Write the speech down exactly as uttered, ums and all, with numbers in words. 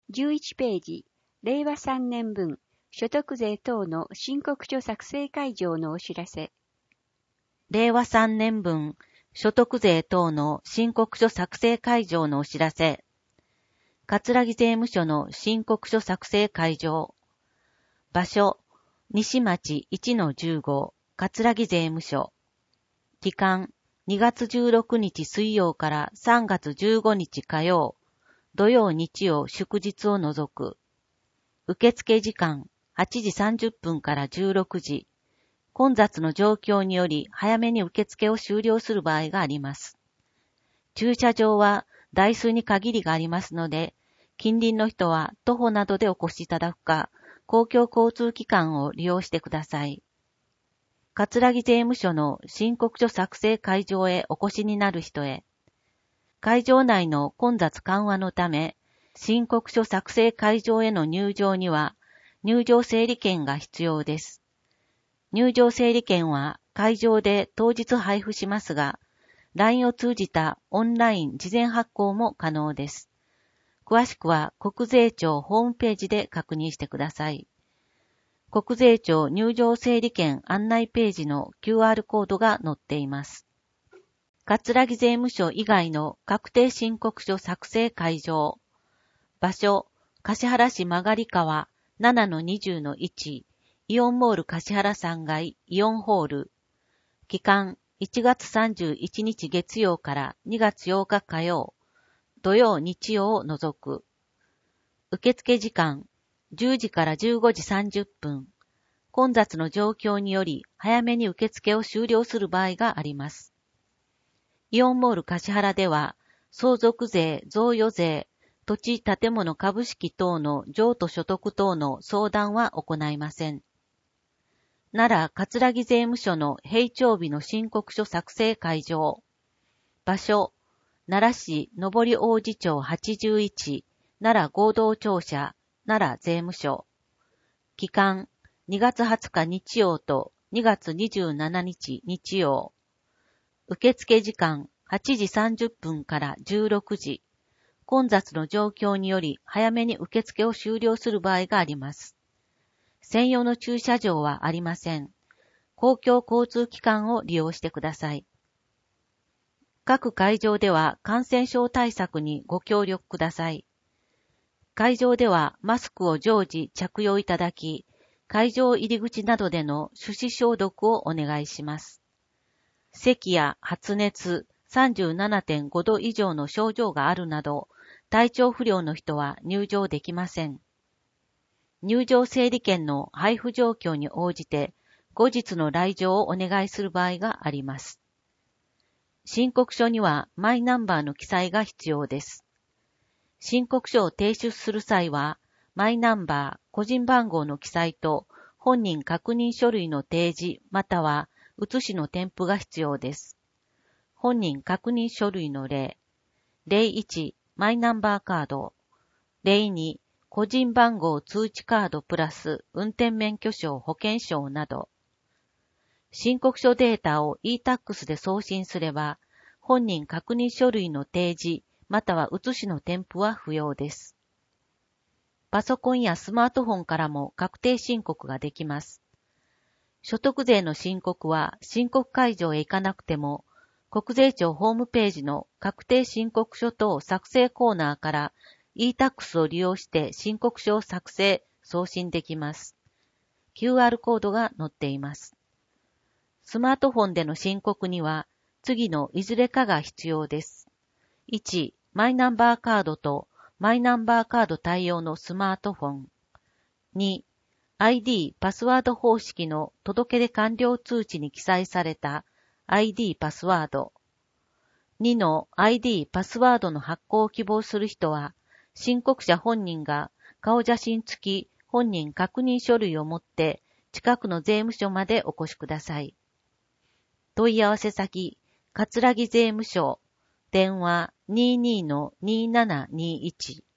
じゅういちページ、れいわさんねんぶん、所得税等の申告書作成会場のお知らせ。 れいわさんねんぶん、所得税等の申告書作成会場のお知らせ。葛城税務署の申告書作成会場。場所、西町 いちのじゅうご、葛城税務署。期間、にがつじゅうろくにち水曜からさんがつじゅうごにち火曜、土曜日曜祝日を除く。受付時間、はちじさんじゅっぷんからじゅうろくじ。混雑の状況により早めに受付を終了する場合があります。駐車場は台数に限りがありますので、近隣の人は徒歩などでお越しいただくか、公共交通機関を利用してください。葛城税務署の申告書作成会場へお越しになる人へ、会場内の混雑緩和のため、申告書作成会場への入場には入場整理券が必要です。入場整理券は会場で当日配布しますが、ライン を通じたオンライン事前発行も可能です。詳しくは国税庁ホームページで確認してください。国税庁入場整理券案内ページの キューアール コードが載っています。葛城税務署以外の確定申告書作成会場。場所、橿原市曲川 ななのにじゅうのいち、イオンモール橿原さんがいイオンホール。期間、いちがつさんじゅういちにち月曜からにがつようか火曜、土曜日曜を除く。受付時間、じゅうじからじゅうごじさんじゅっぷん。混雑の状況により早めに受付を終了する場合があります。イオンモール橿原では、相続税、贈与税、土地建物株式等の譲渡所得等の相談は行いません。奈良葛城税務署の平町日の申告書作成会場。場所、奈良市上り王子町はちじゅういち、奈良合同庁舎、奈良税務署。期間、にがつはつか日曜とにがつにじゅうしちにち日曜。受付時間、はちじさんじゅっぷんからじゅうろくじ。混雑の状況により早めに受付を終了する場合があります。専用の駐車場はありません。公共交通機関を利用してください。各会場では感染症対策にご協力ください。会場ではマスクを常時着用いただき、会場入り口などでの手指消毒をお願いします。咳や発熱 さんじゅうななてんごど以上の症状があるなど、体調不良の人は入場できません。入場整理券の配布状況に応じて、後日の来場をお願いする場合があります。申告書にはマイナンバーの記載が必要です。申告書を提出する際は、マイナンバー、個人番号の記載と本人確認書類の提示または写しの添付が必要です。本人確認書類の例、れいいちマイナンバーカード、れいに個人番号通知カードプラス運転免許証保険証など。申告書データを イータックス で送信すれば、本人確認書類の提示または写しの添付は不要です。パソコンやスマートフォンからも確定申告ができます。所得税の申告は申告会場へ行かなくても、国税庁ホームページの確定申告書等作成コーナーから イータックス を利用して申告書を作成、送信できます。キューアール コードが載っています。スマートフォンでの申告には次のいずれかが必要です。いち、マイナンバーカードとマイナンバーカード対応のスマートフォン。に、アイディー パスワード方式の届け出完了通知に記載された アイディー パスワード。にの アイディー パスワードの発行を希望する人は、申告者本人が顔写真付き本人確認書類を持って近くの税務署までお越しください。問い合わせ先、葛城税務署、電話 にじゅうにのにじゅうななにじゅういち。